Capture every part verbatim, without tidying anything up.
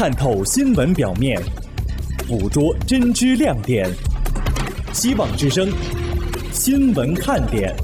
探透新闻表面，捕捉真知亮点。希望之声，新闻看点。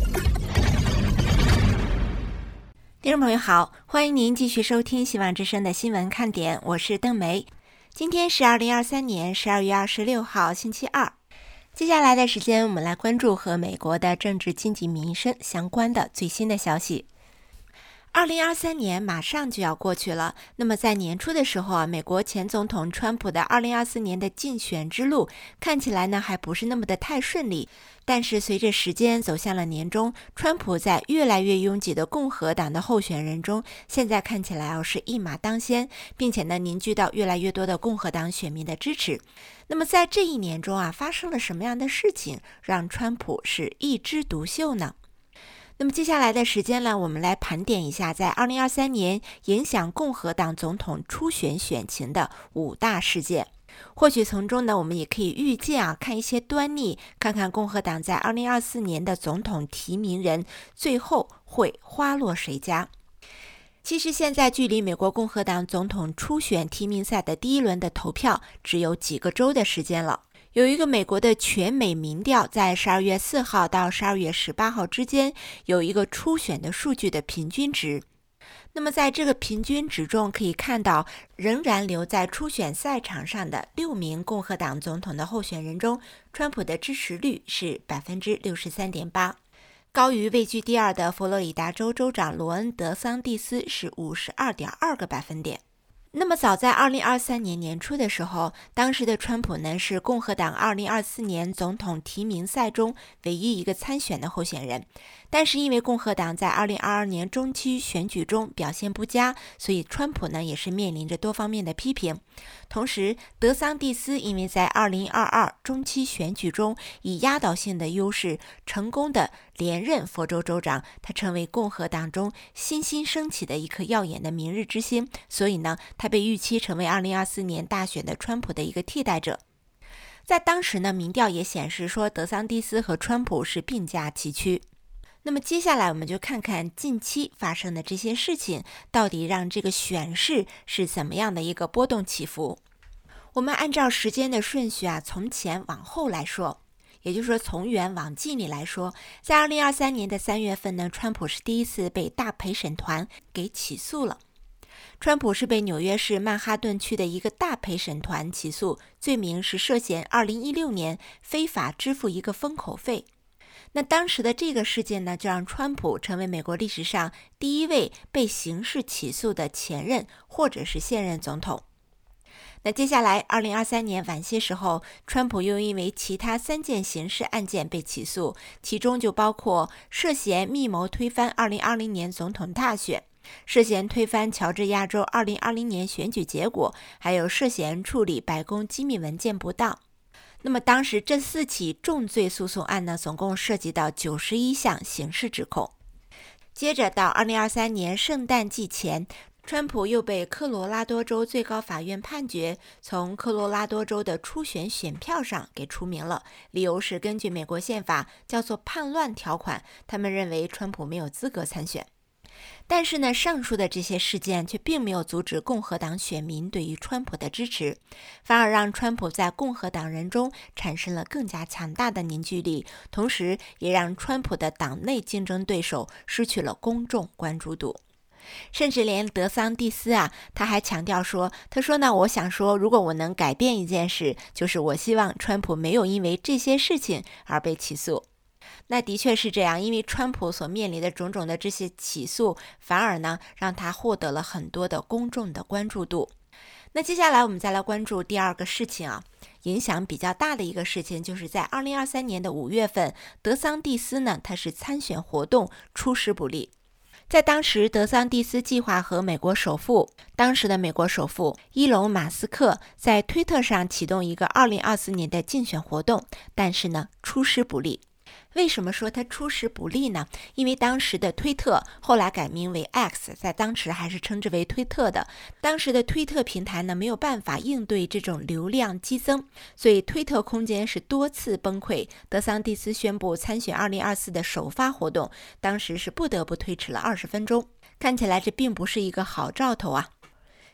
听众朋友好，欢迎您继续收听希望之声的新闻看点，我是邓梅。今天是二零二三年十二月二十六号，星期二。接下来的时间，我们来关注和美国的政治、经济、民生相关的最新的消息。二零二三年马上就要过去了，那么在年初的时候啊，美国前总统川普的二零二四年的竞选之路看起来呢还不是那么的太顺利，但是随着时间走向了年终，川普在越来越拥挤的共和党的候选人中，现在看起来啊是一马当先，并且呢凝聚到越来越多的共和党选民的支持。那么在这一年中啊，发生了什么样的事情让川普是一枝独秀呢？那么接下来的时间呢，我们来盘点一下在二零二三年影响共和党总统初选选情的五大事件。或许从中呢，我们也可以预见啊，看一些端倪，看看共和党在二零二四年的总统提名人最后会花落谁家。其实现在距离美国共和党总统初选提名赛的第一轮的投票只有几个周的时间了。有一个美国的全美民调在十二月四号到十二月十八号之间有一个初选的数据的平均值。那么在这个平均值中可以看到，仍然留在初选赛场上的六名共和党总统的候选人中，川普的支持率是 百分之六十三点八， 高于位居第二的佛罗里达州州长罗恩·德桑蒂斯是 五十二点二个百分点。那么早在二零二三年年初的时候，当时的川普呢是共和党二零二四年总统提名赛中唯一一个参选的候选人，但是因为共和党在二零二二年中期选举中表现不佳，所以川普呢也是面临着多方面的批评。同时德桑蒂斯因为在二零二二中期选举中以压倒性的优势成功的连任佛州州长，他成为共和党中新兴升起的一颗耀眼的明日之星，所以呢他被预期成为二零二四年大选的川普的一个替代者。在当时呢，民调也显示说德桑蒂斯和川普是并驾齐驱。那么接下来我们就看看近期发生的这些事情到底让这个选市是怎么样的一个波动起伏。我们按照时间的顺序啊，从前往后来说，也就是说从远往近里来说，在二零二三年的三月份呢，川普是第一次被大陪审团给起诉了。川普是被纽约市曼哈顿区的一个大陪审团起诉，罪名是涉嫌二零一六年非法支付一个封口费。那当时的这个事件呢，就让川普成为美国历史上第一位被刑事起诉的前任或者是现任总统。那接下来二零二三年晚些时候，川普又因为其他三件刑事案件被起诉，其中就包括涉嫌密谋推翻二零二零年总统大选，涉嫌推翻乔治亚州二零二零年选举结果，还有涉嫌处理白宫机密文件不当。那么当时这四起重罪诉讼案呢，总共涉及到九十一项刑事指控。接着到二零二三年圣诞季前，川普又被科罗拉多州最高法院判决从科罗拉多州的初选选票上给除名了，理由是根据美国宪法叫做叛乱条款，他们认为川普没有资格参选。但是呢，上述的这些事件却并没有阻止共和党选民对于川普的支持，反而让川普在共和党人中产生了更加强大的凝聚力，同时也让川普的党内竞争对手失去了公众关注度。甚至连德桑蒂斯啊，他还强调说，他说呢，我想说，如果我能改变一件事，就是我希望川普没有因为这些事情而被起诉。那的确是这样，因为川普所面临的种种的这些起诉，反而呢让他获得了很多的公众的关注度。那接下来我们再来关注第二个事情啊，影响比较大的一个事情，就是在二零二三年的五月份，德桑蒂斯呢他是参选活动出师不利。在当时，德桑蒂斯计划和美国首富，当时的美国首富伊隆·马斯克在推特上启动一个二零二四年的竞选活动，但是呢出师不利。为什么说他出师不利呢？因为当时的推特后来改名为 X， 在当时还是称之为推特的。当时的推特平台呢没有办法应对这种流量激增，所以推特空间是多次崩溃。德桑蒂斯宣布参选二零二四的首发活动，当时是不得不推迟了二十分钟。看起来这并不是一个好兆头啊。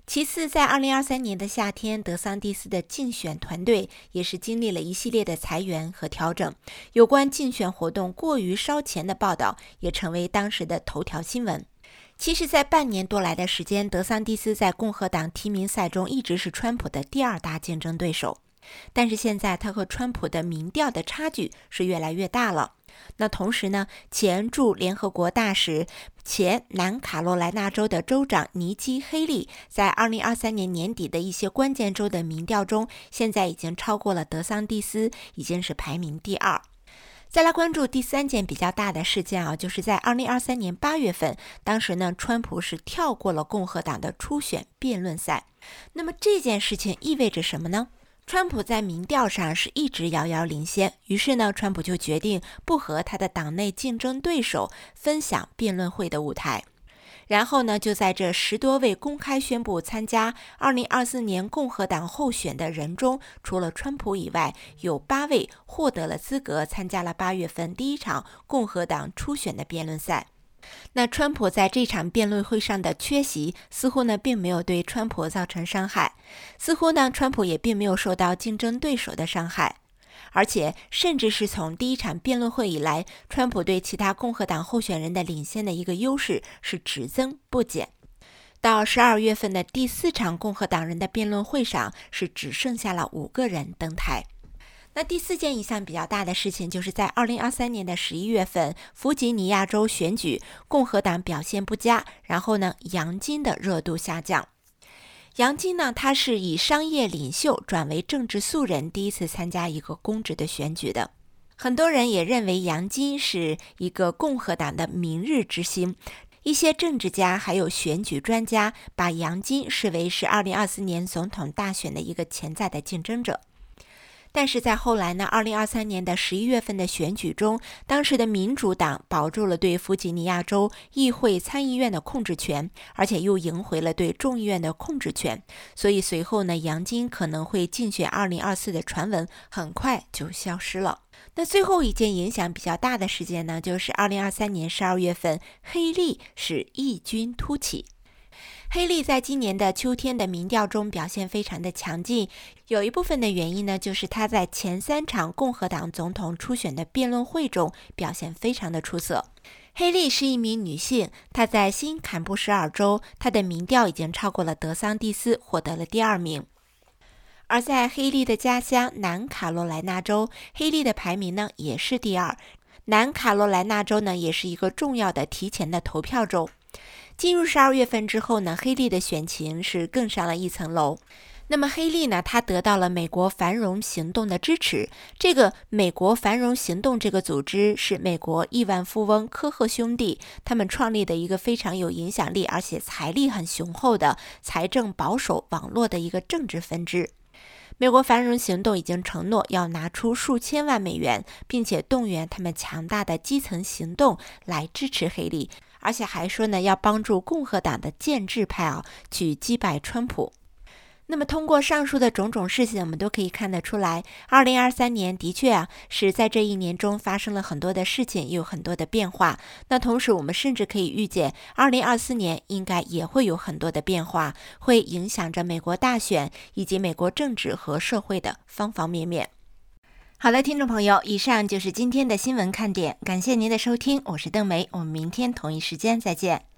其次，在二零二三年的夏天，德桑蒂斯的竞选团队也是经历了一系列的裁员和调整，有关竞选活动过于烧钱的报道也成为当时的头条新闻。其实，在半年多来的时间，德桑蒂斯在共和党提名赛中一直是川普的第二大竞争对手，但是现在他和川普的民调的差距是越来越大了。那同时呢，前驻联合国大使、前南卡罗来纳州的州长尼基·黑利，在二零二三年年底的一些关键州的民调中，现在已经超过了德桑蒂斯，已经是排名第二。再来关注第三件比较大的事件啊，就是在二零二三年八月份，当时呢，川普是跳过了共和党的初选辩论赛。那么这件事情意味着什么呢？川普在民调上是一直遥遥领先，于是呢，川普就决定不和他的党内竞争对手分享辩论会的舞台。然后呢，就在这十多位公开宣布参加二零二四年共和党候选的人中，除了川普以外，有八位获得了资格，参加了八月份第一场共和党初选的辩论赛。那川普在这场辩论会上的缺席，似乎呢并没有对川普造成伤害，似乎呢川普也并没有受到竞争对手的伤害，而且甚至是从第一场辩论会以来，川普对其他共和党候选人的领先的一个优势是只增不减。到十二月份的第四场共和党人的辩论会上，是只剩下了五个人登台。那第四件一项比较大的事情，就是在二零二三年的十一月份，弗吉尼亚州选举，共和党表现不佳，然后呢，杨金的热度下降。杨金呢，他是以商业领袖转为政治素人，第一次参加一个公职的选举的。很多人也认为杨金是一个共和党的明日之星。一些政治家还有选举专家把杨金视为是二零二四年总统大选的一个潜在的竞争者。但是在后来呢，二零二三年的十一月份的选举中，当时的民主党保住了对弗吉尼亚州议会参议院的控制权，而且又赢回了对众议院的控制权，所以随后呢，杨金可能会竞选二零二四的传闻很快就消失了。那最后一件影响比较大的事件呢，就是二零二三年十二月份，黑利是异军突起。黑利在今年的秋天的民调中表现非常的强劲，有一部分的原因呢，就是他在前三场共和党总统初选的辩论会中表现非常的出色。黑利是一名女性，她在新坎布什尔州，她的民调已经超过了德桑蒂斯，获得了第二名。而在黑利的家乡南卡罗来纳州，黑利的排名呢也是第二。南卡罗来纳州呢也是一个重要的提前的投票州。进入十二月份之后呢，黑利的选情是更上了一层楼。那么黑利呢，他得到了美国繁荣行动的支持。这个美国繁荣行动这个组织是美国亿万富翁科赫兄弟他们创立的一个非常有影响力，而且财力很雄厚的财政保守网络的一个政治分支。美国繁荣行动已经承诺要拿出数千万美元，并且动员他们强大的基层行动来支持黑利，而且还说呢，要帮助共和党的建制派啊去击败川普。那么通过上述的种种事情，我们都可以看得出来，二零二三年的确啊是在这一年中发生了很多的事情，也有很多的变化。那同时我们甚至可以预见，二零二四年应该也会有很多的变化，会影响着美国大选以及美国政治和社会的方方面面。好的，听众朋友，以上就是今天的新闻看点，感谢您的收听，我是邓梅，我们明天同一时间再见。